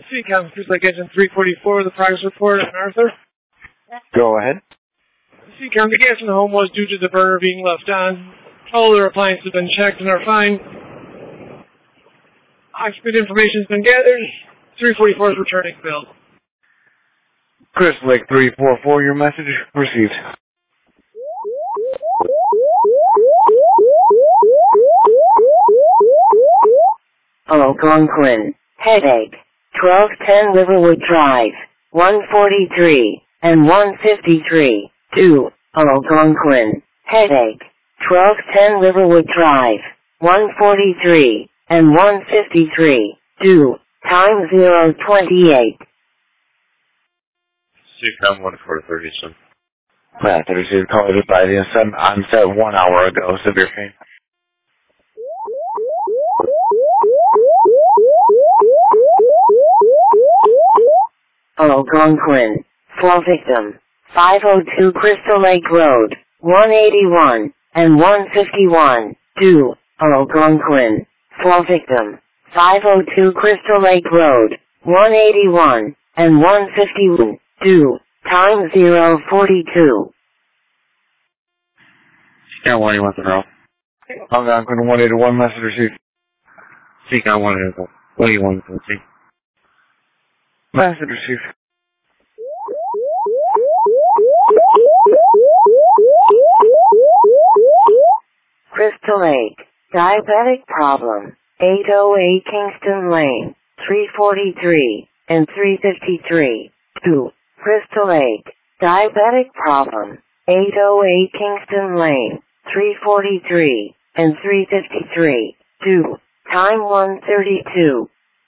CCOM, Cruise Lake Engine 344, the progress report on Arthur. Go ahead. CCOM, the gas in the home was due to the burner being left on. All their appliances have been checked and are fine. Occupant information has been gathered. 344 is returning bill. Chris Lake 344, your message received. Algonquin, headache, 1210 Riverwood Drive, 143 and 153, 2, Algonquin, headache, 1210 Riverwood Drive, 143 and 153, 2, time 028. CCOM 1430, son. Matt, I received a call by the onset 1 hour ago, severe pain. Algonquin, fall victim, 502 Crystal Lake Road, 181 and 151, 2, Algonquin, fall victim, 502 Crystal Lake Road, 181 and 151, 2, time 042. CCOM 181, Algonquin 181, message received. CCOM 181, Message received. Crystal Lake, diabetic problem, 808 Kingston Lane, 343 and 353, 2, Crystal Lake, diabetic problem, 808 Kingston Lane, 343 and 353, 2, time 132.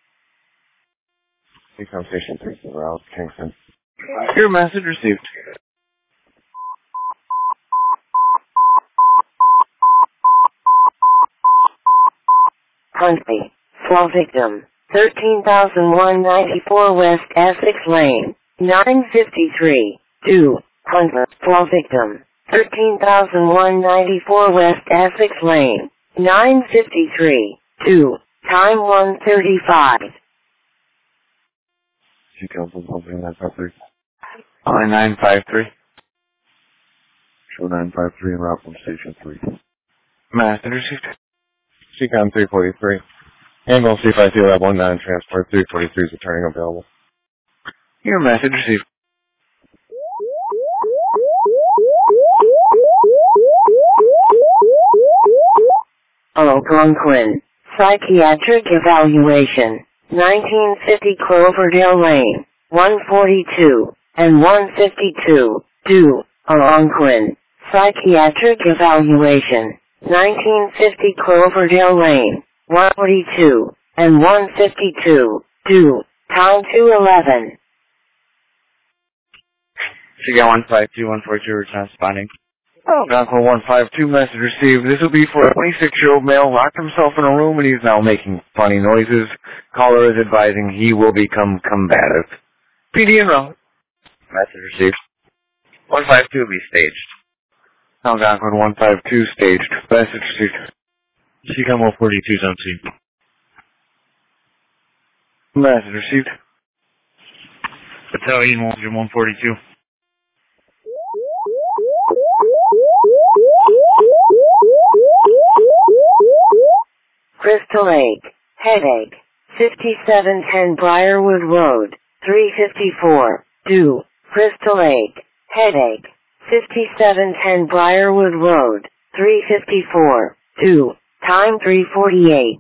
CCOM Station 3, Rouse, Kingston. Your message received. Huntley, fall victim, 13,194 West Essex Lane, 953, 2, Huntley, fall victim, 13,194 West Essex Lane, 953, 2, time 135. CCOM 953. 953. Show 953 en route from Station 3. Message received. CCOM 343. Ambulance C5C Lab 19 transport 343 is returning available. Your message received. Algonquin, psychiatric evaluation, 1950 Cloverdale Lane, 142 and 152, 2, Algonquin, psychiatric evaluation, 1950 Cloverdale Lane, 142 and 152, 2, time 211. CCOM 152, 142, return responding. Algonquin 152, message received. This will be for a 26-year-old male locked himself in a room and he's now making funny noises. Caller is advising he will become combative. PD en route. Message received. 152 will be staged. Algonquin 152 staged. Message received. CCOM 142 is on scene. Message received. Battalion 142. Crystal Lake, headache, 5710 Briarwood Road, 354, 2, Crystal Lake, headache, 5710 Briarwood Road, 354, 2, time 348.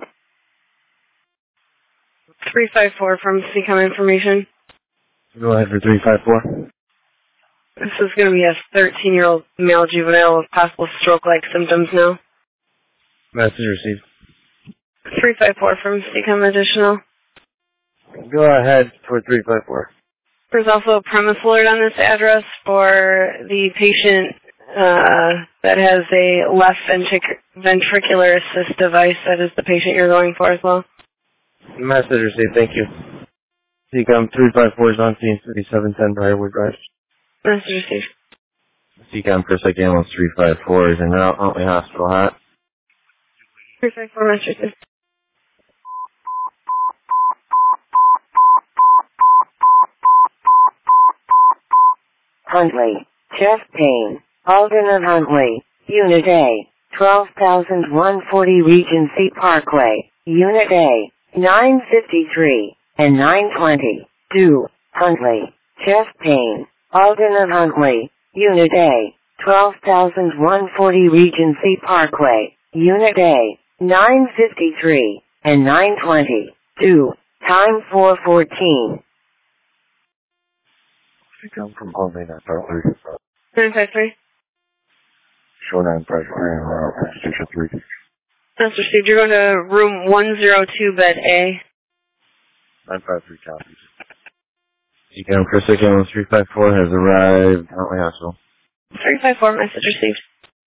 354 from CCOM information. Go ahead for 354. This is going to be a 13-year-old male juvenile with possible stroke-like symptoms now. Message received. 354 from CCOM additional. Go ahead for 354. There's also a premise alert on this address for the patient that has a left ventricular assist device. That is the patient you're going for as well. Message received, thank you. CCOM 354 is on scene, 3710 Briarwood Drive. Message received. CCOM Chris Lake Ambulance 354 is en route, Huntley Hospital Hot. 354 message received. Huntley, chest pain, Alden and Huntley, Unit A, 12,140 Regency Parkway, Unit A, 953 and 920. 2. Huntley, chest pain, Alden and Huntley, Unit A, 12,140 Regency Parkway, Unit A, 953 and 920. 2. Time 4:14. I'm from Holiday 953. 953. Show 953, Station 3. That's received. You're going to room 102, bed A. 953 copies. CCAM Chris 354 has arrived. Huntley Hospital. 354, message received.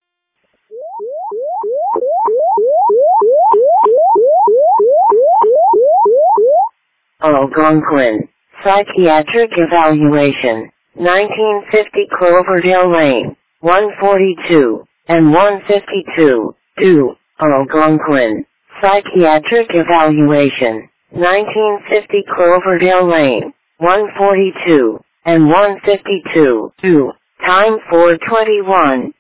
Algonquin, psychiatric evaluation, 1950 Cloverdale Lane, 142 and 152. 2. Algonquin, psychiatric evaluation, 1950 Cloverdale Lane, 142 and 152. 2. Time 4:21.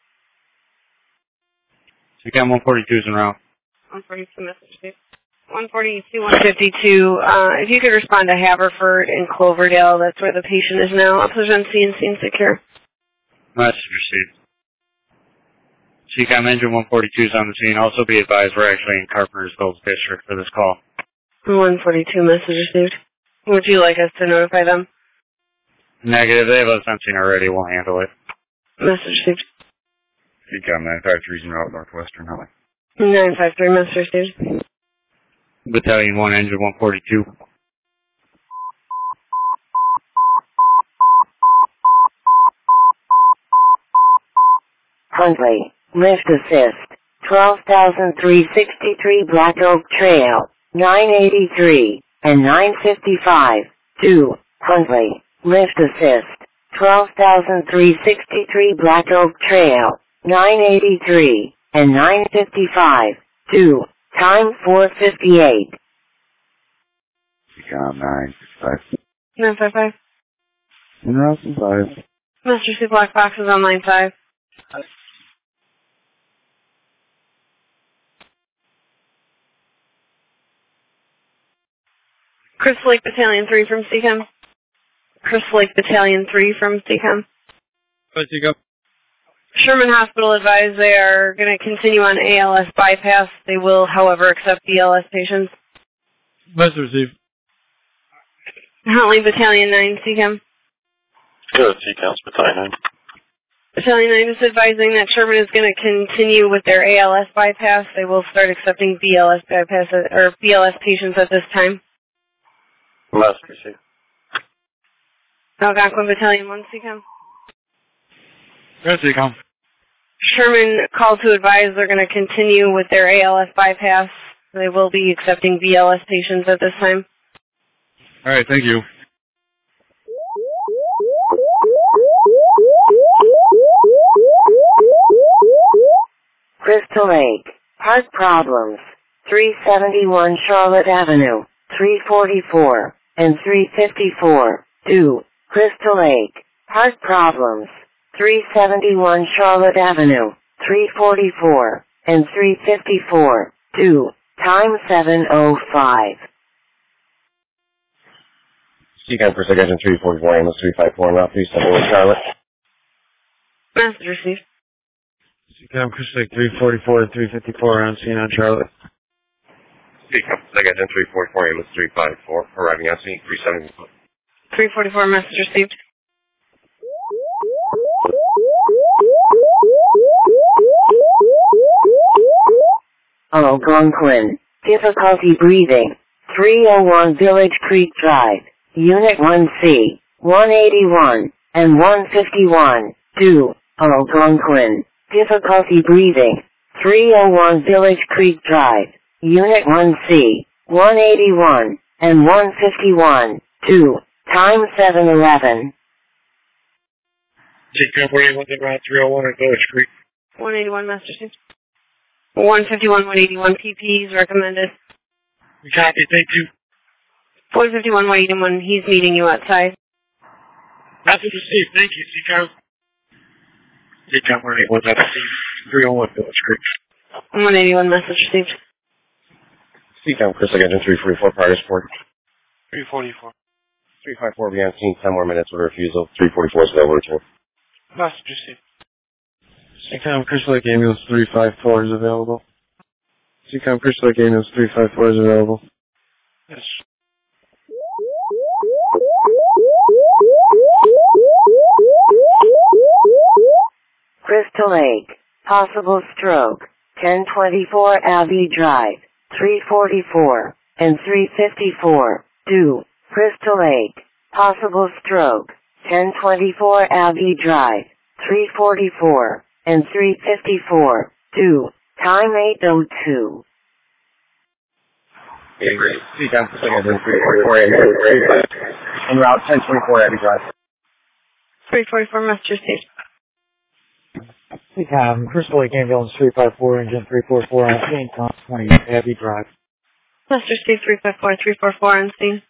CCAM 142 is en route. 142, message received. 142, 152. If you could respond to Haverford and Cloverdale, that's where the patient is now. Officers on scene, scene secure. Message received. CCAM engine 142 is on the scene. Also be advised we're actually in Carpentersville District for this call. 142, message received. Would you like us to notify them? Negative. They have us on scene already. We'll handle it. Message received. CCAM 953 is en route Northwestern Huntley. 953, message received. Battalion 1, engine 142. Huntley, lift assist, 12,363 Black Oak Trail, 983 and 955. 2. Huntley, lift assist, 12,363 Black Oak Trail, 983 and 955. 2. Time 4:58. CCAM 955. 955. En route 5. Message received. Black box is on line 5. Crystal Lake Battalion 3 from CCAM. Crystal Lake Battalion 3 from CCAM. Let's go. Sherman Hospital advised they are going to continue on ALS bypass. They will, however, accept BLS patients. Message received. Huntley Battalion 9, CCAM. Good, CCAM Battalion 9. Battalion 9 is advising that Sherman is going to continue with their ALS bypass. They will start accepting BLS bypass or BLS patients at this time. Message received. Algonquin Battalion 1, CCAM. Yes, CCAM. Sherman called to advise they're going to continue with their ALS bypass. They will be accepting BLS patients at this time. All right, thank you. Crystal Lake, heart problems, 371 Charlotte Avenue, 344 and 354. 2. Crystal Lake, heart problems, 371 Charlotte Avenue, 344 and 354. 2. Time 7:05. CCAM for Engine 344, Amos 354, en route 371 Charlotte. Message received. CCAM Crystal Lake 344 and 354 on scene on Charlotte. CCAM Engine 344, Amos 354, arriving on scene 371. 344, message received. Algonquin, difficulty breathing, 301 Village Creek Drive, Unit 1C, 181 and 151. 2. Algonquin, difficulty breathing, 301 Village Creek Drive, Unit 1C, 181 and 151. 2. Time 7:11. CCAM 41, route 301 at Village Creek. 181, message received. 151, 181, PPs recommended. We copy, thank you. 151, 181, he's meeting you outside. Message received. Thank you, CCOM. CCOM 181, that's 301 Village Creek. 181 message received. CCOM, Crystal Engine 344, progress report. 344. 354, be on scene, 10 more minutes with refusal. 344 is available return. Message received. CCOM Crystal Lake Ambulance 354 is available. CCOM Crystal Lake Ambulance 354 is available. Yes. Crystal Lake. Possible stroke. 1024 Abbey Drive. 344 and 354. Due. Crystal Lake. Possible stroke. 1024 Abbey Drive. 344 and 354. Due. Time 8:02. CCOM, Crystal Engine 344, en route 1024 Abbey Drive. 344 message received. CCOM Crystal Lake Ambulance 354, engine 344 on scene, 20 Abbey Drive. Message received 354, 344 on scene.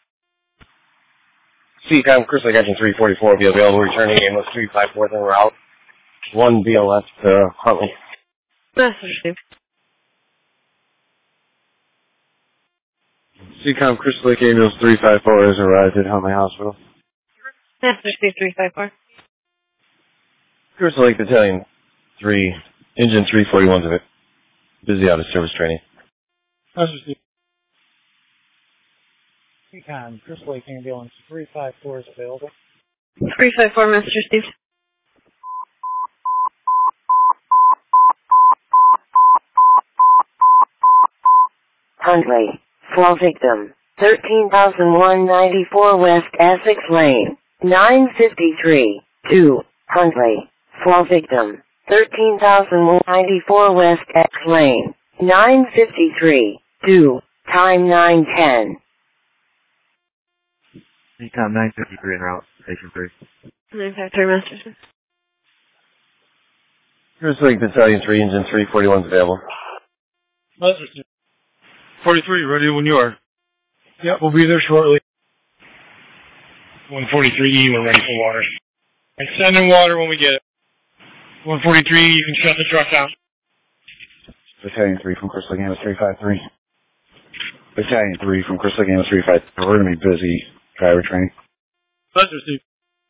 CCOM, Crystal Lake Engine 344 will be available returning ambulance 354 en route. 1 BLS to Huntley. Message received. CCOM Crystal Lake Ambulance 354 has arrived at Huntley Hospital. Message received 354. Crystal Lake Battalion 3, Engine 341's of it. Busy out of service training. Message received. CCOM Crystal Lake Ambulance 354 is available. 354 message received. Huntley. Fall victim. 13,194 West Essex Lane. 953. 2. Huntley. Fall victim. 13,194 West Essex Lane. 953. 2. Time 9:10. CCOM 953 en route, station 3. 953 message received. Crystal Lake Battalion 3, Engine 341's available. Message received. 43, ready when you are. Yep, we'll be there shortly. 143E, we're ready for water. And send in water when we get it. 143, you can shut the truck down. Battalion 3 from Crystal Lake Ambulance 353. Battalion 3 from Crystal Lake Ambulance 353. We're going to be busy driver training. Message received.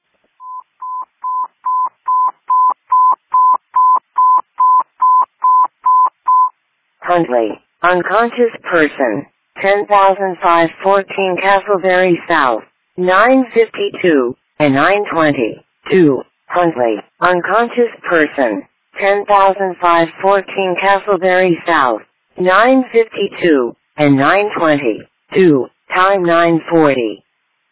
Huntley. Unconscious person. 10,514 Castleberry South. 952 and 920. 2. Huntley. Unconscious person. 10,514 Castleberry South. 952 and 920. 2. Time 9:40.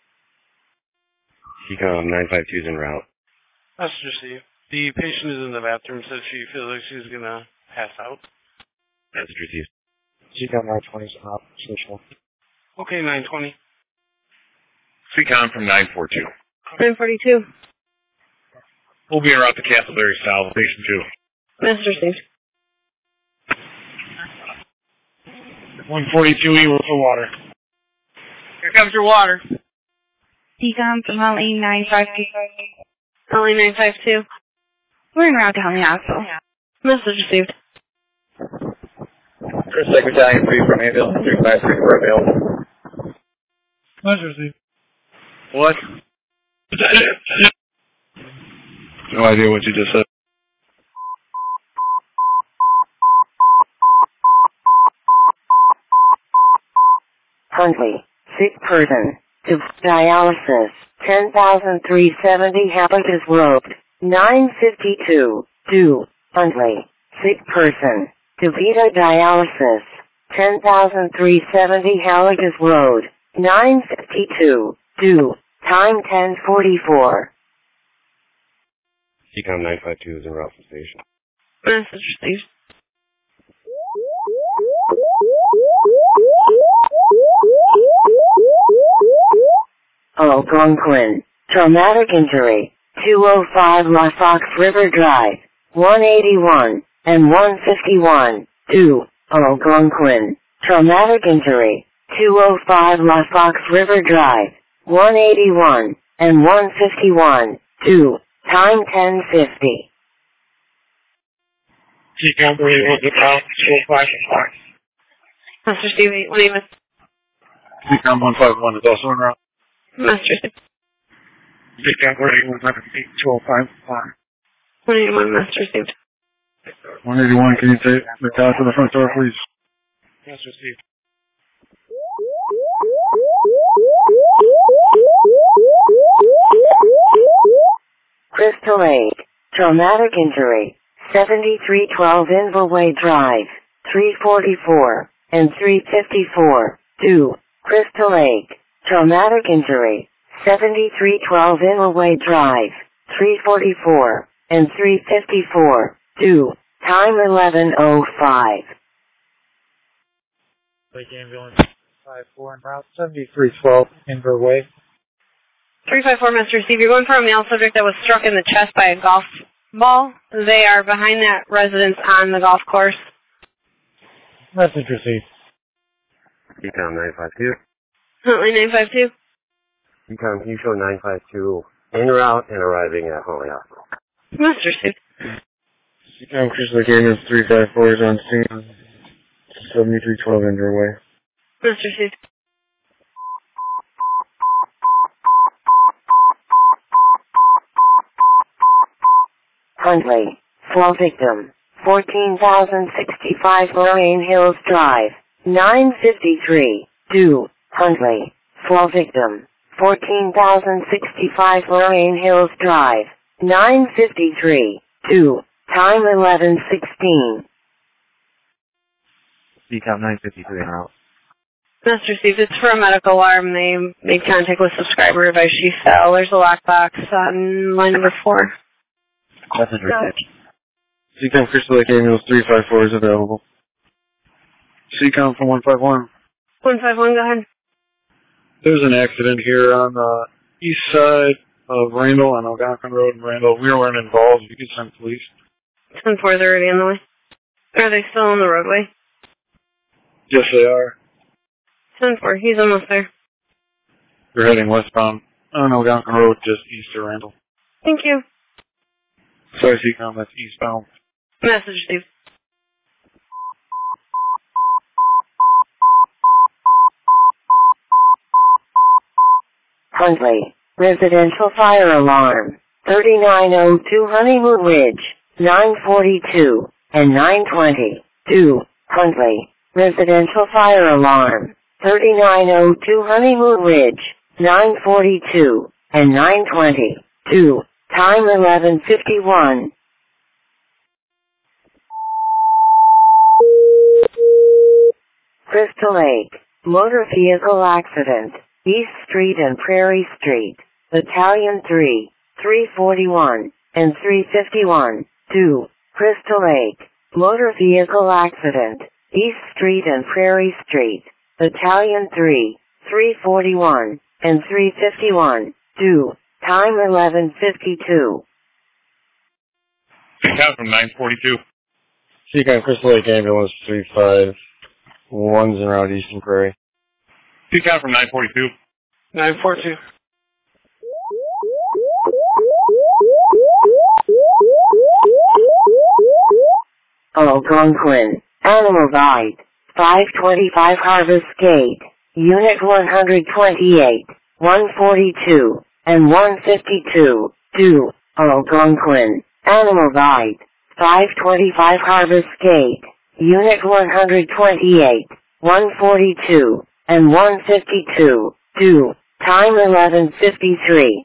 CCOM 952's en route. Message received. The patient is in the bathroom, said she feels like she's gonna pass out. Message received. CCOM 920 is out. Station. Okay, 920. CCOM from 942. 942. We'll be en route to Castleberry South, Station 2. Message received. 142E, we're for water. Here comes your water. CCOM from Huntley 952. Huntley 952. We're en route to Huntley Hospital. Message received. Crystal Lake Battalion 3 from ambulance 353 for available. Message received. What? No idea what you just said. Huntley. Sick person. To dialysis. 10,370 Habitus Road. 952. 2. Huntley. Sick person. To Vita Dialysis. 10,370 Halligus Road. 952. 2. Time 10:44. CCOM 952 is en route to station. Message received. Algonquin. Traumatic injury. 205 La Fox River Drive. 181 and 151. 2. Algonquin. Traumatic injury. 205 La Fox River Drive. 181 and 151. 2. Time 10:50. Seacom 315, 205. Master Steve 818. Seacom 151 is also en route. Master Steve. Seacom 315, 205. 181, Master Steve. 181, can you take the car to the front door, please? Master Steve. Crystal Lake. Traumatic injury. 7312 Inverway Drive. 344 and 354. 2. Crystal Lake. Traumatic injury. 7312 Inverway Drive. 344 and 354. 2. Time 11:05. Lake Ambulance 54 en route 7312 Inverway. 354, Master Steve. You're going for a male subject that was struck in the chest by a golf ball. They are behind that residence on the golf course. Message received. Ecom 952. Huntley 952. Ecom Q-Show 952. En route and arriving at Huntley Hospital. Master Steve. Seacom Crystal Lake Ambulance 354 is on scene. 7312 Inverway. Master Steve. Huntley. Slow victim. 14,065 Lorraine Hills Drive. 953. 2. Huntley. Slow victim. 14,065 Lorraine Hills Drive. 953. 2. Time 11:16. Seacom 953 en route. Master Steve, it's for a medical alarm. They made contact with subscriber advice she fell. There's a lockbox on line number 4. Message received. Seacom Crystal Lake Ambulance 354 is available. Seacom from 151. 151, go ahead. There's an accident here on the east side of Randall on Algonquin Road in Randall. We weren't involved. You could send police. 10-4, they're already on the way. Are they still on the roadway? Yes, they are. 10-4, he's almost there. They're heading westbound on Algonquin Road, just east of Randall. Thank you. Sorry, Seacom, that's eastbound. Message, Steve. Huntley. Residential fire alarm. 3902 Honeymoon Ridge. 942 and 920. 2. Huntley. Residential fire alarm. 3902 Honeymoon Ridge. 942 and 920. 2. Time 11:51. Crystal Lake. Motor vehicle accident. East Street and Prairie Street. Battalion 3, 341 and 351. 2. Crystal Lake. Motor vehicle accident. East Street and Prairie Street. Battalion 3, 341 and 351. 2. Time 11:52. Count from 942. Seacom Crystal Lake Ambulance 351's en route Eastern Prairie. Count from 942. 942. Algonquin. Animal Bite. 525 Harvest Gate. Unit 128, 142, and 152. 2. Algonquin. Animal Bite. 525 Harvest Gate. Unit 128, 142, and 152. 2. Time 11:53.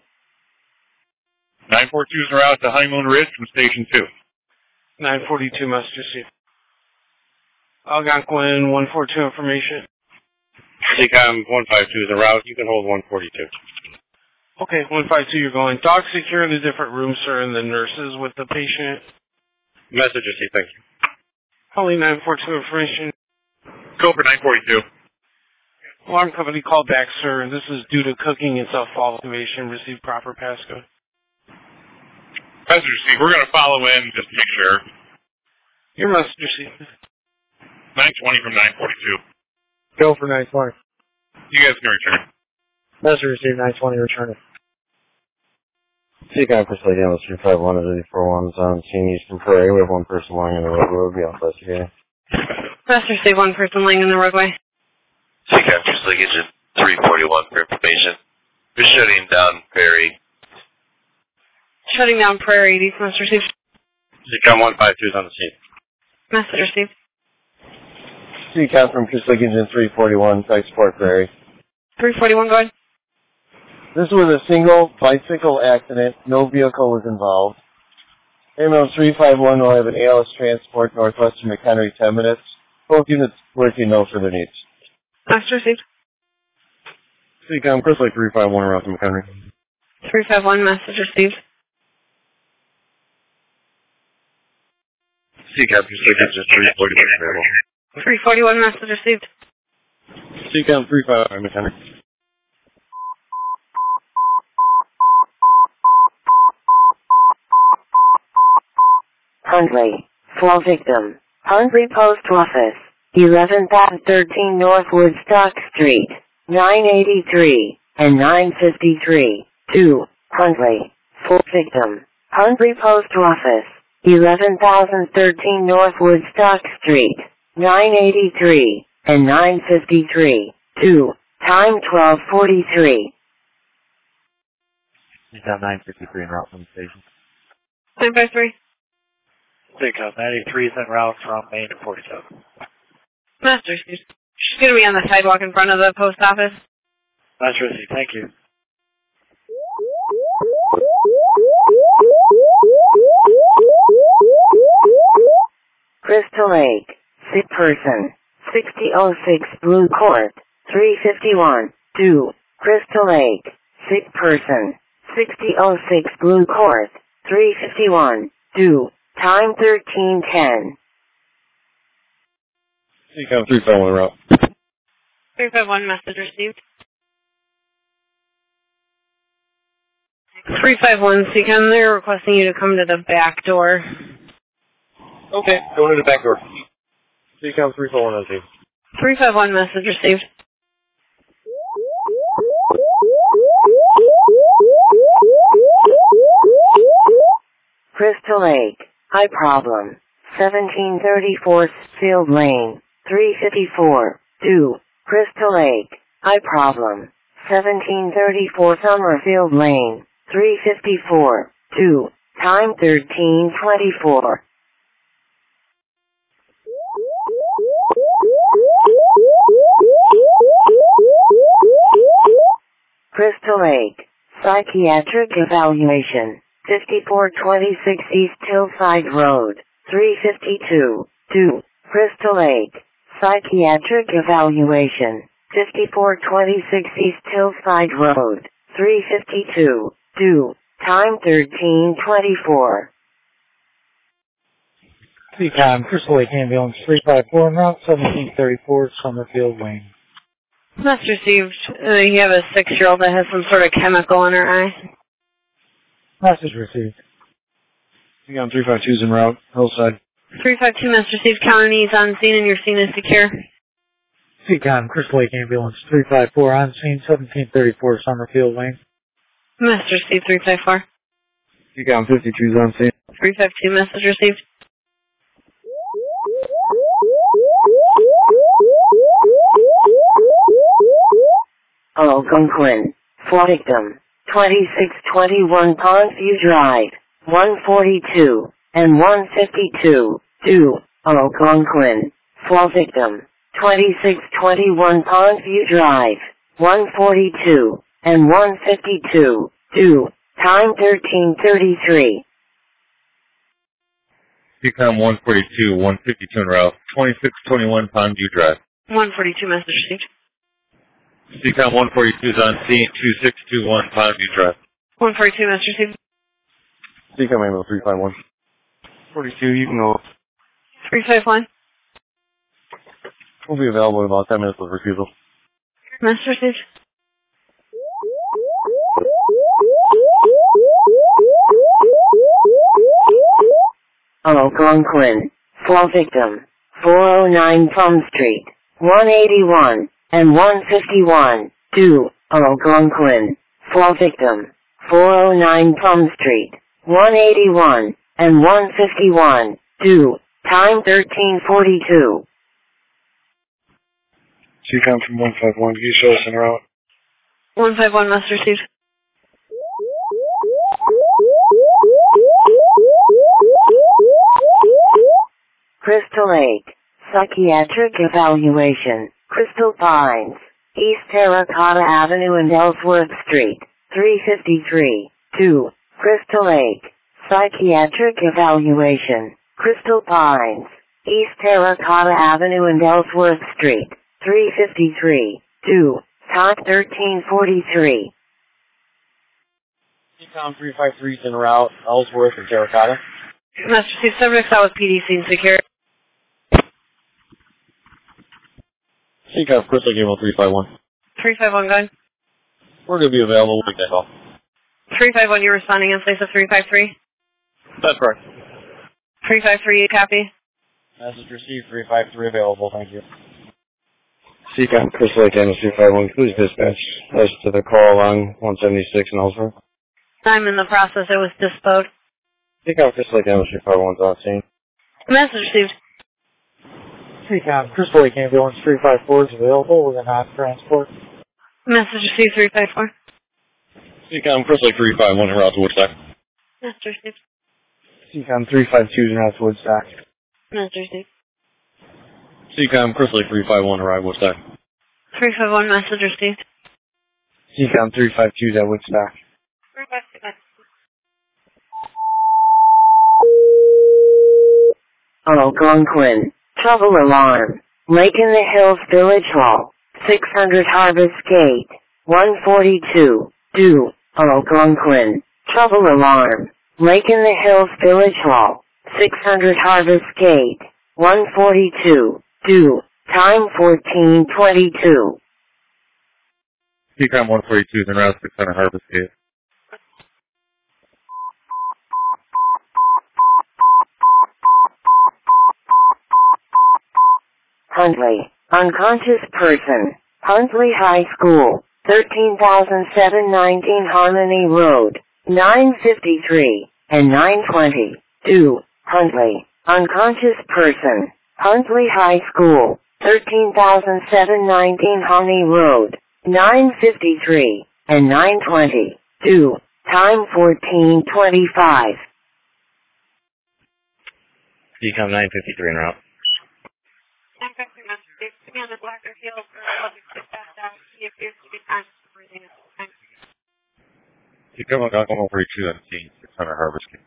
942's en route to Honeymoon Ridge from Station 2. 942 Master Steve. Algonquin 142 information. Seacom 152 is en route. You can hold 142. Okay, 152 you're going. Dogs secure in the different rooms, sir, and the nurses with the patient. Message received, thank you. Only 942 information. Go for 942. Alarm company called back, sir. This is due to cooking and self-fall activation. Receive proper passcode. Message received. We're going to follow in just to make sure. Your message received. 920 from 942. Go for 920. You guys can return. Message received 920, return it. Seacom Chris Lake Ambulance 351 at 841 is on scene Eastern Prairie. We have one person lying in the roadway. We'll be off investigating. Master, say one person laying in the roadway. Seacom Chris Lake Engine 341 for information. We're shutting down Prairie. Shutting down Prairie. These Master Steve. Seacom 152 is on the scene. Master Steve. Seacom from Chris Lake Engine 341, Site Support Prairie. 341, go ahead. This was a single bicycle accident. No vehicle was involved. Ambulance 351 will have an ALS transport northwestern McHenry 10 minutes. Both units working, no further needs. Master Steve. Seacom Chris Lake 351 around to McHenry. 351, Master Steve. Seacom Chris Lake Engine 341 available. 341, Master Steve. Seacom 351 McHenry. Hundley. Flow victim. Hundley Post Office. 11,13 North Woodstock Street. 983 and 953. 2. Hundley. Flow victim. Hundley Post Office. 11,013 North Woodstock Street. 983 and 953. 2. Time 12:43. He's on 953 en route from the station. 953. Seacom 93 is en route from Main to 47. Master Steve. She's going to be on the sidewalk in front of the post office. Master Steve, thank you. Crystal Lake. Sick person. 6006 Blue Court. 351. 2. Crystal Lake. Sick person. 6006 Blue Court. 351. 2. Time 13:10. Seacom 351 route. 351, message received. 351, Seacom, they're requesting you to come to the back door. Okay, going to the back door. Seacom 341 on scene. 351, message received. Crystal Lake. High problem. 1734 Field Lane. 354. 2. Crystal Lake. High problem. 1734 Summerfield Lane. 354. 2. Time 13:24. Crystal Lake. Psychiatric evaluation. 5426 East Hillside Road. 352. 2. Crystal Lake. Psychiatric evaluation. 5426 East Hillside Road. 352. 2. Time 13:24. Seacom, Crystal Lake Ambulance 354 en route 1734 Summerfield Lane. Must received. You have a 6-year-old that has some sort of chemical in her eye. Message received. Seacom 352 is en route, Hillside. 352 must received. County is on scene and your scene is secure. Seacom, Crystal Lake Ambulance 354 on scene 1734 Summerfield Lane. Must received 354. Seacom 52 is on scene. 352 message received. Algonquin. Victim. 2621 Pondview Drive. 142 and 152. 2. Algonquin. Victim. 2621 Pondview Drive. 142 and 152. 2. Time 13:33. Seacom 142, 152 en route, 2621 Pondview Drive. 142 message received. Seacom 142 is on scene, 2621 Pondview Drive. 142 message received. Seacom Ambulance 351. 42, you can go. 351. We'll be available in about 10 minutes with refusal. Message received. Algonquin. Victim. 409 Plum Street. 181 and 151. 2. Algonquin. Victim. 409 Plum Street, 181, and 151, 2, time 1342. CCOM from 151, can you show us en route? 151, Master Steve. Crystal Lake, Psychiatric Evaluation, Crystal Pines, East Terracotta Avenue and Ellsworth Street, 353, 2, Crystal Lake, Psychiatric Evaluation, Crystal Pines, East Terracotta Avenue and Ellsworth Street, 353, 2, time 1343. CCOM 353 is en route, Ellsworth and Terracotta. Master Steve, subjects out with PDC and security. CCOM Crystal Game 351. 351, go ahead. We're going to be available. We'll take that call. 351, you're responding in place of 353? That's correct. 353, you copy? Message received, 353 available, thank you. CCOM Crystal Lake Ambulance 351, please dispatch us to the call on 176 in Ellsworth. I'm in the process. It was disposed. CCOM Crystal Lake Ambulance 351's on scene. Message received. CCOM Crystal Lake Ambulance 354 is available with a non-transport. Message received 354. CCOM Crystal Lake 351 en route to Woodstock. Message received. CCOM 352 is en route to Woodstock. Message received. CCOM Crystal Lake 351 arrive Woodstock. 351, message received. CCOM 352 is at Woodstock. 352. Algonquin, trouble alarm. Lake in the Hills Village Hall, 600 Harvest Gate, 142, 2, Algonquin, trouble alarm. Lake in the Hills Village Hall, 600 Harvest Gate, 142, 2, time 1422. CCOM 142 is en route to 600 Harvest Gate. Huntley, unconscious person, Huntley High School, 13,719 Harmony Road, 953, and 920, 2, Huntley, unconscious person, Huntley High School, 13,719 Harmony Road, 953, and 920, 2, time 1425. CCOM 953 en route. CCOM Algonquin 142 on scene, 600 Harvest Gate.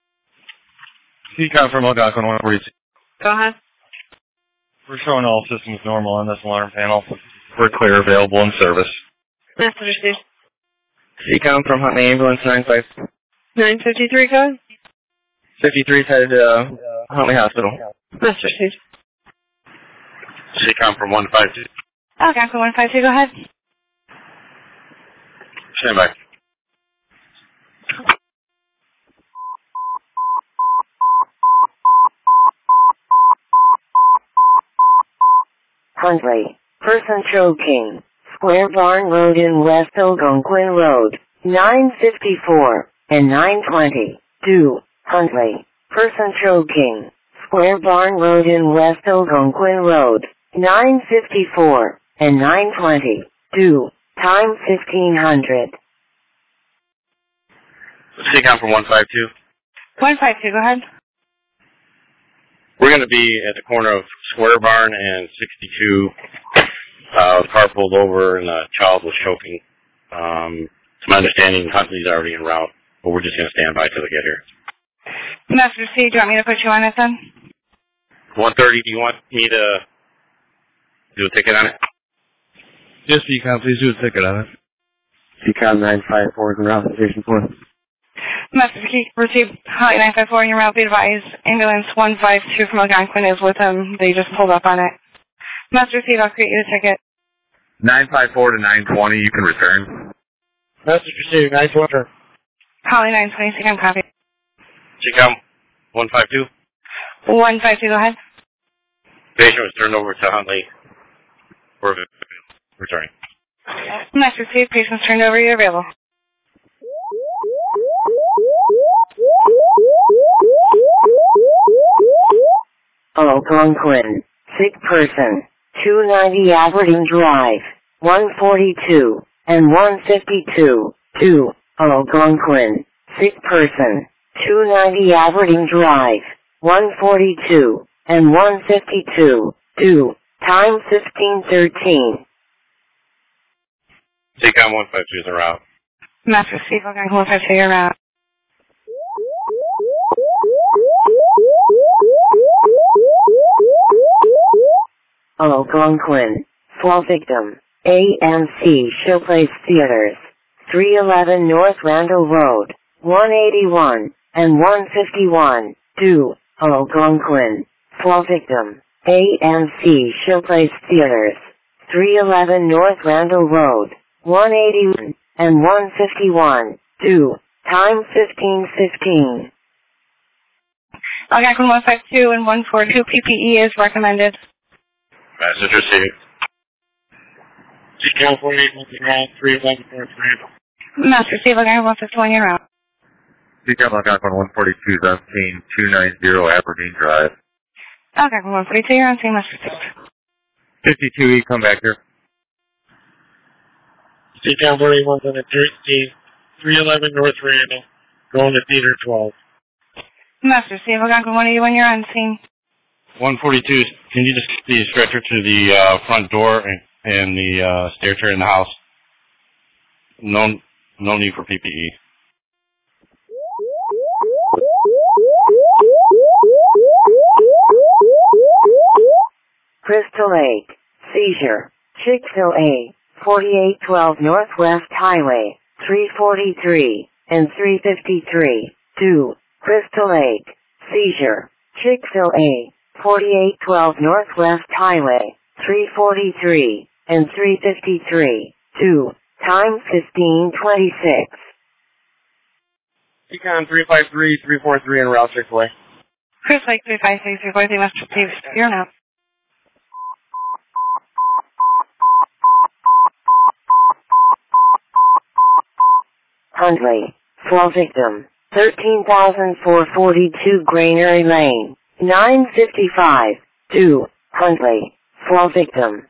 CCOM from Algonquin 142. Go ahead. We're showing all systems normal on this alarm panel. We're clear, available in service. Message received. CCOM from Huntley Ambulance 95. 953, go ahead. 53 is headed to Huntley Hospital. Message received. CCOM from 152. Algonquin 152, go ahead. Stand by. Huntley, person choking, Square Barn Road in West Algonquin Road, 954, and 920, 2, Huntley, person choking, Square Barn Road in West Algonquin Road, 954, and 920, 2, time 1500. CCOM from 152. 152, go ahead. We're going to be at the corner of Square Barn and 62. The car pulled over and the child was choking. To my understanding, Huntley's already en route, but we're just going to stand by till they get here. Master C, do you want me to put you on it then? 130, do you want me to do a ticket on it? Yes, CCOM, please do a ticket on it. CCOM 954 is en route to Station 4. Master C, received Holly 954 in your route, be advised. Ambulance 152 from Algonquin is with him. They just pulled up on it. Master C, I'll create you a ticket. 954 to 920, you can return. Message received, 920. Holly 920, CCOM copy. CCOM 152. 152, go ahead. Patient was turned over to Huntley. We're returning. Master C, patient's turned over, you're available. Algonquin. Sick person. 290 Aberdeen Drive. 142 and 152. 2. Algonquin. Sick person. 290 Aberdeen Drive. 142 and 152. 2. Time 1513. CCOM 152 is en route. Master Steve, Algonquin 152, you're out. Algonquin. Fall victim. AMC Showplace Theaters. 311 North Randall Road. 181 and 151. 2. Algonquin. Fall victim. AMC Showplace Theaters. 311 North Randall Road. 181 and 151. 2. Time 1515. Algonquin 152 and 142 PPE is recommended. Message received. CCOM 48 311 North Randall. Master Steve, Algonquin 151, you're out. CCOM Algonquin 142 is on scene 290 Aberdeen Drive. Algonquin 142, you're on scene, Master Steve. 52E, come back here. CCOM 41's on the 311 North Randall. Going to Theater 12. Master Steve, Algonquin 181, you're on scene. 142, can you just get the stretcher to the front door and the stair chair in the house? No need for PPE. Crystal Lake. Seizure. Chick-fil-A. 4812 Northwest Highway. 343 and 353. 2. Crystal Lake. Seizure. Chick-fil-A. 4812 Northwest Highway. 343 and 353. 2. Time 1526. Econ 353, 343 en route Chick-fil-A. Chris Lake 353, 343, Master Steve, you're out. Huntley. Fall victim. 13,442 Granary Lane. 955. 2. Huntley. Fall victim.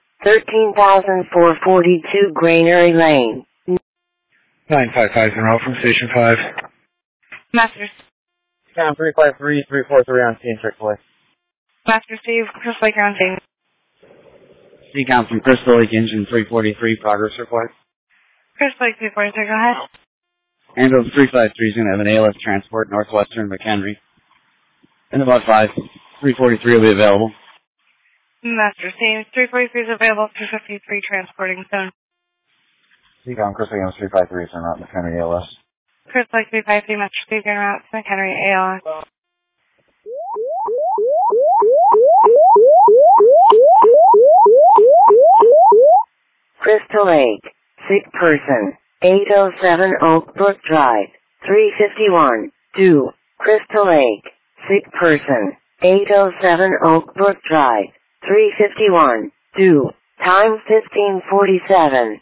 13,442 Granary Lane. 955 en route from Station 5. Master. Econ 353, 343 on scene Chick-fil-A. Master Steve, Chris Lake, you're on scene. Econ from Crystal Lake Engine 343, progress report. Chris Lake 343, go ahead. Ambulance 353 is going to have an ALS transport northwestern McHenry. In about 5. 343 will be available. Master Steve, 343 is available, 253 transporting soon. Econ Crystal Lake 353 is not McHenry ALS. Chris Lake 353, Master Steve, you're out, McHenry, ALS. Crystal Lake. Sick person. 807 Oak Brook Drive. 351. 2. Crystal Lake. Sick person. 807 Oak Brook Drive. 351. 2. Time 1547.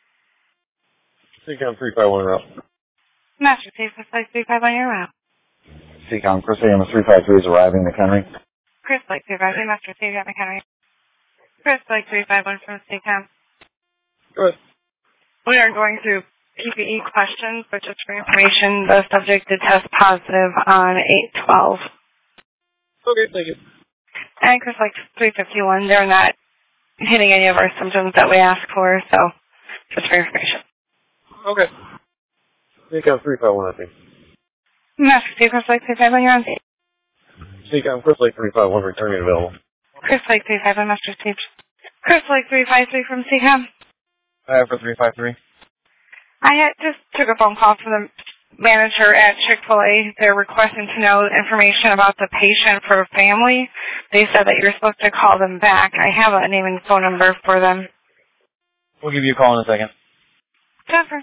CCOM 351 route. Master Steve, Chris Lake 351, you're out. CCOM Crystal Lake 353 is arriving McHenry. Chris Lake 353, Master Steve, you're at McHenry. Chris Lake 351 from CCOM. Good. We are going through PPE questions, but just for information, the subject did test positive on 8/12. Okay, thank you. And Chris Lake 351, they're not hitting any of our symptoms that we asked for, so just for information. Okay. CCOM 351, I think. Master Steve, Chris Lake 351, you're on scene. CCOM Crystal Lake 351 returning available. Chris Lake 351, Master Steve. Chris Lake 353 from CCOM. For 353. I just took a phone call from the manager at Chick-fil-A. They're requesting to know information about the patient for a family. They said that you're supposed to call them back. I have a name and phone number for them. We'll give you a call in a second. Jennifer.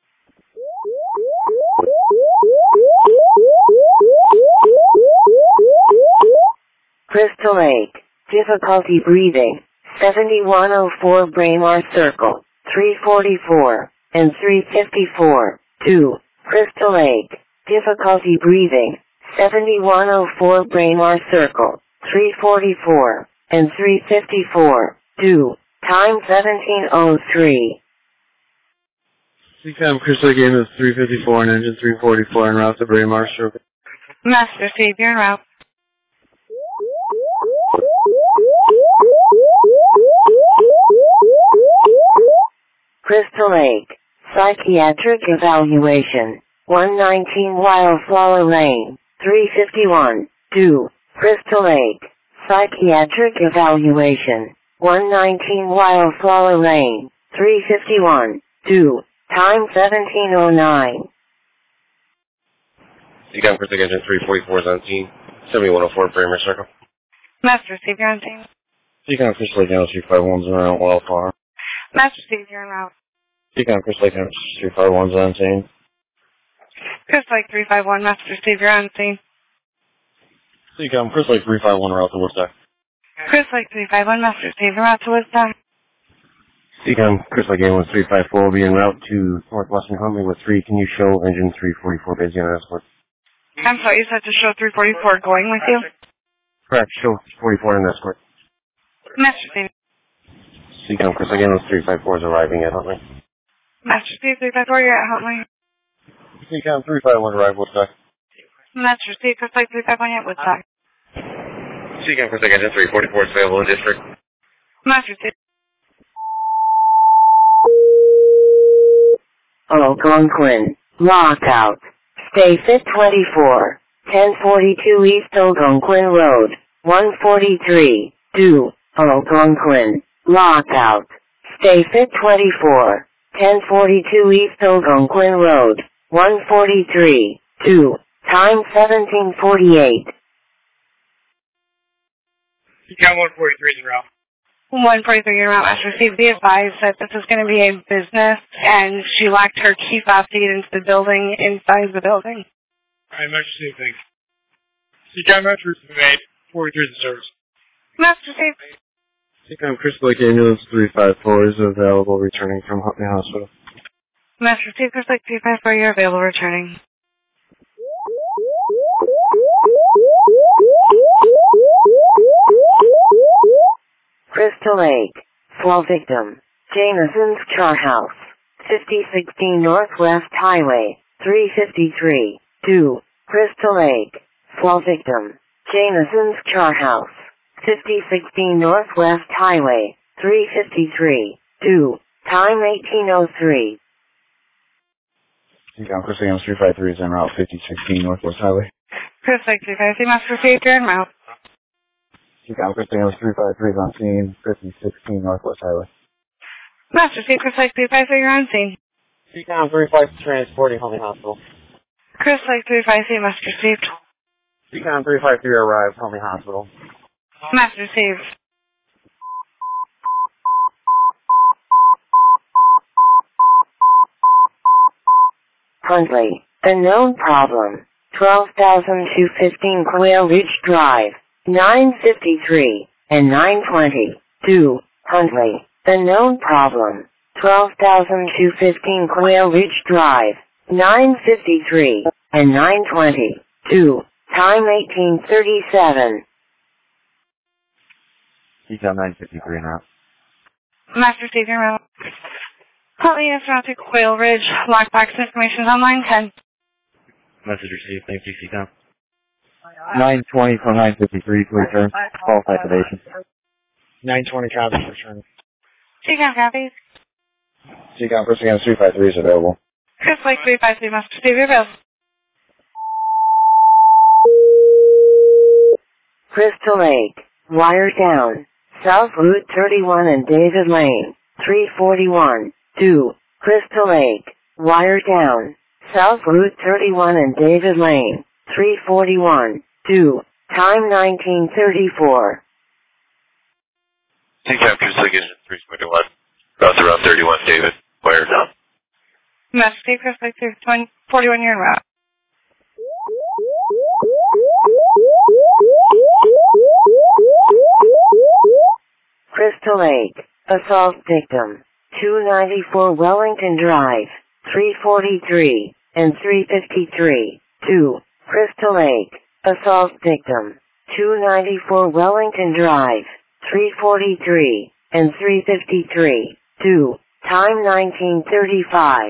Crystal Lake. Difficulty breathing. 7104 Braemar Circle. 344 and 354. 2. Crystal Lake. Difficulty breathing. 7104 Braemar Circle. 344, and 354, due, time 1703. CCOM Chris Lake Ambulance 354 and engine 344 en route to Braemar Circle. Master Steve, you're en route. Crystal Lake, psychiatric evaluation, 119 Wildflower Lane, 351, due, Crystal Lake, psychiatric evaluation, 119 Wildflower Lane, 351, due, time 1709. CCOM Chris Lake Engine 344 is on scene. 7104 Braemar Circle. Master Steve, you're on scene. CCOM Chris Lake Ambulance 351 is around Wildflower. Master Steve, you're en route. CCOM Chris Lake Ambulance 351 is on scene. Chris Lake 351, Master Steve, you're on scene. CCOM Chris Lake 351 route to Woodstock. Chris Lake 351, Master Steve, you're out to Woodstock. CCOM Chris Lake Ambulance 354 will be en route to Northwestern Huntley with 3. Can you show engine 344 busy on escort? I'm sorry, you said to show 344 going with you? Correct. Show 44 in escort. Master Steve. CCOM Chris Lake Ambulance 354 is arriving at Huntley. Master Steve 354, you're at Huntley. CCOM 351 arrive Woodstock. Master Steve, Chris Lake 351, you're at Woodstock. CCOM Chris Lake Engine 344 is available in district. Master Steve. Algonquin, lockout. Stay fit 24, 1042 East Algonquin Road, 143, due, Algonquin, lockout. Stay fit 24, 1042 East Algonquin Road, 143, due, time 1748. CCOM 143 is en route. 143, you're out, Master Steve. Be advised that this is going to be a business, and she locked her key fob to get into the building, inside the building. Alright, Master Steve, thanks. CCOM Metro made 43 is in service. Master Steve. CCOM Chris Lake Ambulance 354 is available returning from Huntley Hospital. Master Steve, Chris Lake 354, you're available returning. Crystal Lake, fall victim, Jameson's Char House, 5016 Northwest Highway, 353, 2, Crystal Lake, fall victim, Jameson's Char House, 5016 Northwest Highway, 353, 2, time 1803. CCOM Chris Lake Ambulance 353 is en route 5016 Northwest Highway. Chris Lake 353, Master Steve, you're en route. CCOM Chris Lake Ambulance 353 is on scene 5016 Northwest Highway. Master Steve, Chris Lake 353, you're on scene. CCOM 353 transporting Huntley Hospital. Chris Lake 353, Master Steve. CCOM 353 arrived Huntley Hospital. Master Steve. Huntley, the known problem, 12,215 Quail Ridge Drive, 953, and 920, 2, Huntley, the known problem, 12,215 Quail Ridge Drive, 953, and 920, 2, time 1837. CCOM 953 en route. Master Steve, you're en route. Huntley is route to Quail Ridge. Lockbox information is on line 10. Message received. Thank you, CCOM. 920 from 953 to return. False activation. 920 copies return. CCOM copies. CCOM Chris Lake Ambulance 353 is available. Chris Lake 353, Master Steve, you're available. Crystal Lake, wire down, South Route 31 and David Lane, 341, 2, Crystal Lake, wire down, South Route 31 and David Lane, 341, 2, time 1934. CCOM Chris Lake Engine 341. Route to Route 31, David. Wire down. Master Steve, Chris Lake 341, you're en route. Crystal Lake, assault victim, 294 Wellington Drive, 343, and 353, 2, Crystal Lake, assault victim, 294 Wellington Drive, 343, and 353, 2, time 1935.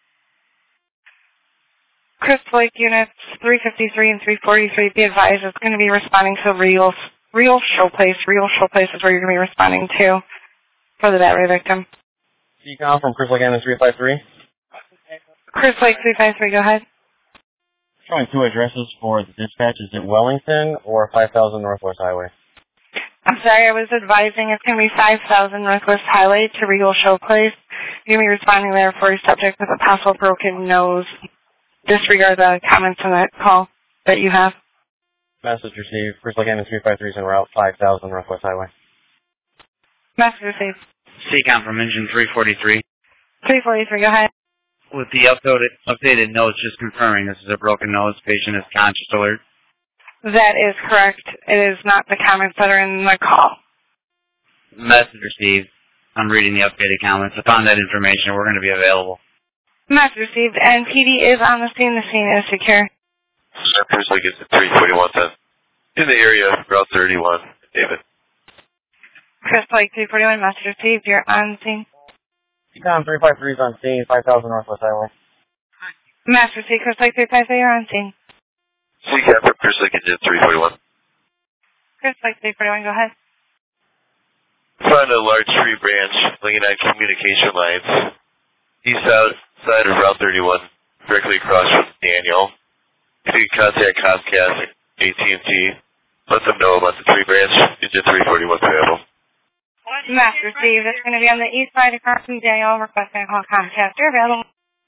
Crystal Lake units 353 and 343, be advised it's going to be responding to real show place. Real show place is where you're going to be responding to for the battery victim. CCOM from Crystal Lake Ambulance 353. Crystal Lake 353, go ahead. Showing two addresses for the dispatch. Is it Wellington or 5000 Northwest Highway? I'm sorry, I was advising it's going to be 5000 Northwest Highway to Regal Show Place. You're going to be responding there for a subject with a possible broken nose. Disregard the comments on that call that you have. Message received. Crystal Lake Ambulance 353 is en route 5000 Northwest Highway. Message received. CCOM from engine 343. 343, go ahead. With the updated notes, just confirming this is a broken nose. Patient is conscious alert. That is correct. It is not the comments that are in the call. Message received. I'm reading the updated comments. Upon that information, we're going to be available. Message received. And PD is on the scene. The scene is secure. Crystal Lake is at 341 then. In the area, Route 31, David. Crystal Lake 341, message received. You're on scene. CCOM 353 is on scene, 5000 Northwest Highway. Message received. Crystal Lake 353, you're on scene. CCAP from Crystal Lake is at 341. Crystal Lake 341, go ahead. Found a large tree branch laying on communication lines east side of Route 31, directly across from Daniel. If you can contact Comcast, AT&T, let them know about the tree branch. Engine 341 available. Message received. It's going to be on the east side across from Daniel. Requesting a call Comcast. You're available.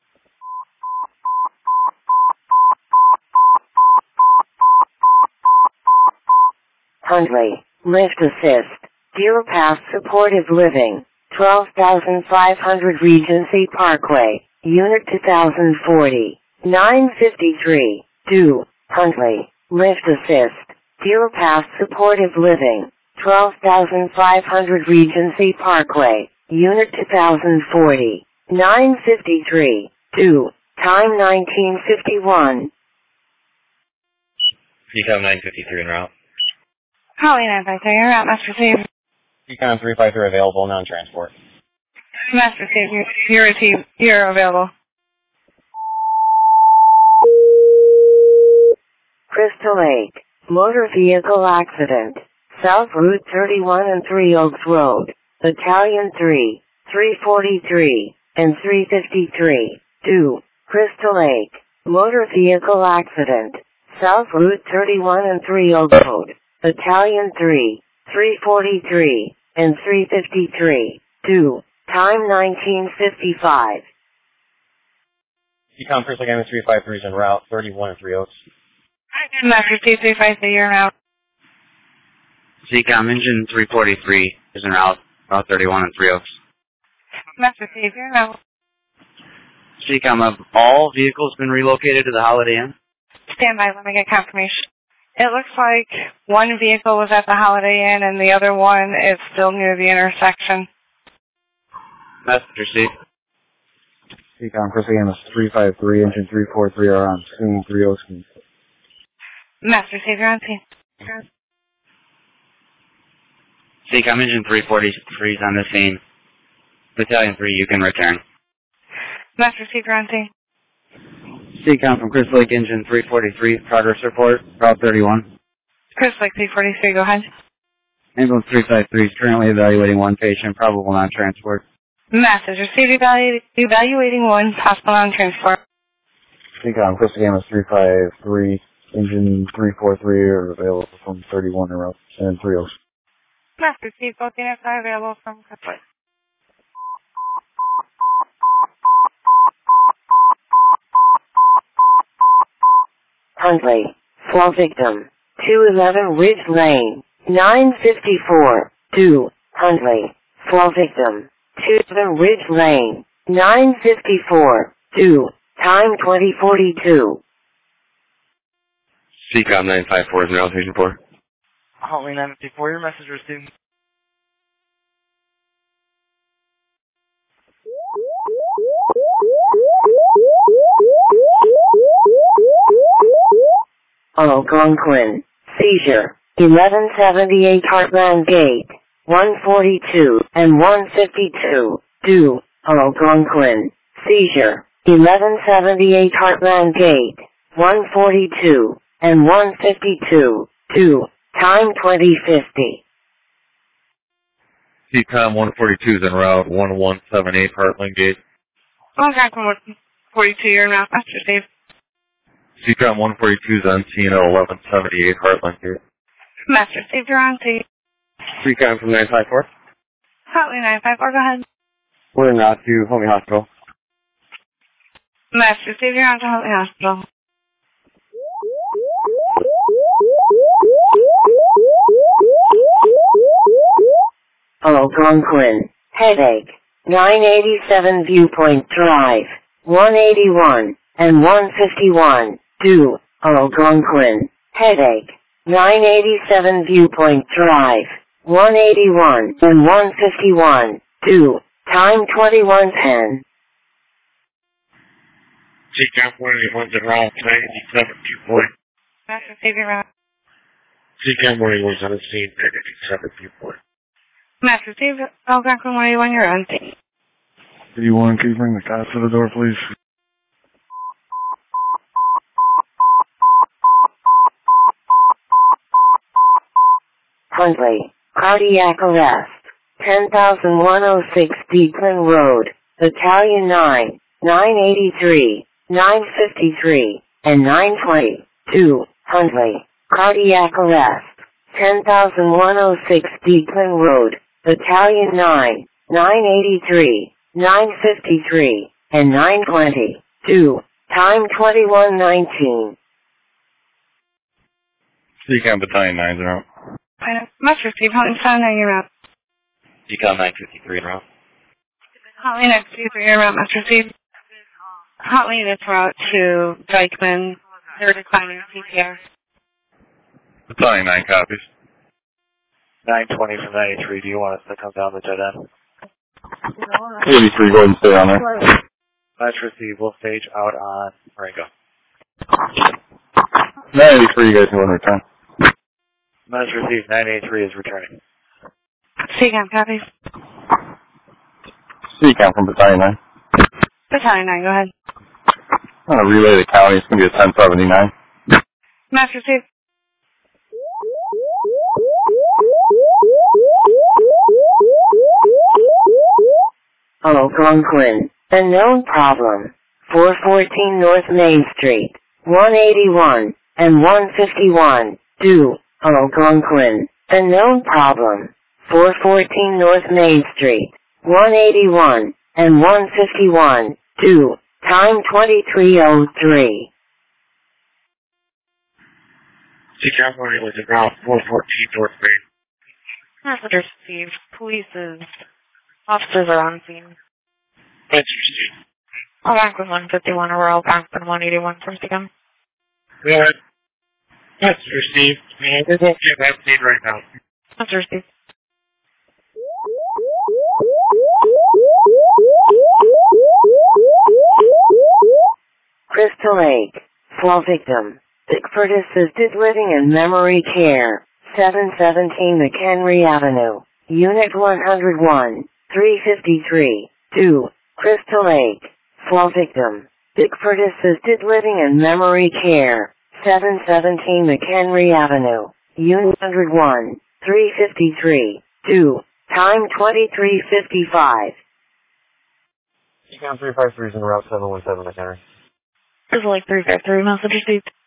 Huntley, Lift Assist, Deer Path Supportive Living, 12,500 Regency Parkway, Unit 2040, 953, 2, Huntley, Lift Assist, Deer Path Supportive Living, 12,500 Regency Parkway, Unit 2040, 953, 2, time 1951. CCOM 953 en route. Holly 953, you're out. Message received. CCOM 353 available, non-transport. Message received. You're available. Crystal Lake, motor vehicle accident, South Route 31 and 3 Oaks Road, Battalion 3, 343, and 353, 2, Crystal Lake, motor vehicle accident, South Route 31 and 3 Oaks Road, Battalion 3, 343, and 353, 2, time 1955. CCOM Crystal Lake Ambulance 353 is en route 31 and 3 Oaks. Message received. 353, you're out. CCOM engine 343 is en route 31 and 3 Oaks. Message received. You're out. CCOM, have all vehicles been relocated to the Holiday Inn? Stand by. Let me get confirmation. It looks like one vehicle was at the Holiday Inn and the other one is still near the intersection. Message received. CCOM Crystal Lake Ambulance 353, engine 343 are on scene, 3 Oaks. Message received. You're on scene. CCOM engine 343 is on the scene. Battalion 3, you can return. Message received. You're on scene. CCOM from Crystal Lake engine 343, progress report, Route 31. Crystal Lake 343, go ahead. Ambulance 353 is currently evaluating one patient, probable non-transport. Message received. Evaluating one, possible non-transport. CCOM Crystal Lake Ambulance 353, engine 343 are available from 31 and 3 Oaks. Message received. Both units are available from Crystal Lake. Huntley, fall victim, 211 Ridge Lane, 954, 2, Huntley, fall victim, 211 Ridge Lane, 954, 2, time 2042. CCOM 954 is now station 4. Holly 954, your message received. Algonquin, seizure, 1178 Heartland Gate, 142 and 152, due, Algonquin, seizure, 1178 Heartland Gate, 142 and 152, due, time 2050. CCOM 142 is en route, 1178 Heartland Gate. Algonquin 142, you're in route, Master Steve. CCOM 142 is on scene at 1178 Heartland Gate. Master Steve, you're on scene. CCOM from 954. Huntley 954, go ahead. We're en route to Homey Hospital. Master Steve, you're on to Huntley Hospital. Algonquin, headache, 987 Viewpoint Drive, 181 and 151, due, Algonquin, headache, 987 Viewpoint Drive, 181 and 151, due, time 2110. CCOM 181 is en route, 987 Viewpoint. Master Steve, you're on. CCOM 181 is on the scene, 987 Viewpoint. Master Steve, Algonquin 181, you're on scene. 81, can you bring the cops to the door, please? Huntley, cardiac arrest, 10,106 Deepland Road, Battalion 9, 983, 953, and 920, 2, Huntley, cardiac arrest, 10,106 Deepland Road, Battalion 9, 983, 953, and 920, 2, time 2119. CCOM Battalion 9 is en route. Master Steve, Huntley 79, you're out. CCOM 953 en route. Huntley 953, you're out, Master Steve. Huntley is route to Dykeman. They're declining CPR. Battalion 9 copies. 920 from 93, do you want us to come down the dead end? 83, go ahead and stay on there. Master Steve, we'll stage out on Marengo. 983, you guys can return. Master Steve, 983 is returning. CCOM copies. CCOM from Battalion 9. Battalion 9, go ahead. I'm going to relay the county. It's going to be a 1079. Master Steve. Algonquin, unknown problem, 414 North Main Street, 181 and 151, due, Algonquin, unknown problem, 414 North Main Street, 181 and 151, due, time 2303. CCOM 181 was en route, 414 North Main. Master Steve, police's officers are on scene. Master Steve. Algonquin 151, or Algonquin 181 from CCOM. Go ahead. Master Steve. We're going to get that scene right now. Master Steve. Crystal Lake, fall victim, Bickford Assisted Living and Memory Care, 717 McHenry Avenue, Unit 101, 353, 2, Crystal Lake, fall victim, Bickford Assisted Living and Memory Care, 717 McHenry Avenue, Unit 101, 353, 2, time 2355. CCOM 353 is en route 717 McHenry. Crystal Lake 353, message received.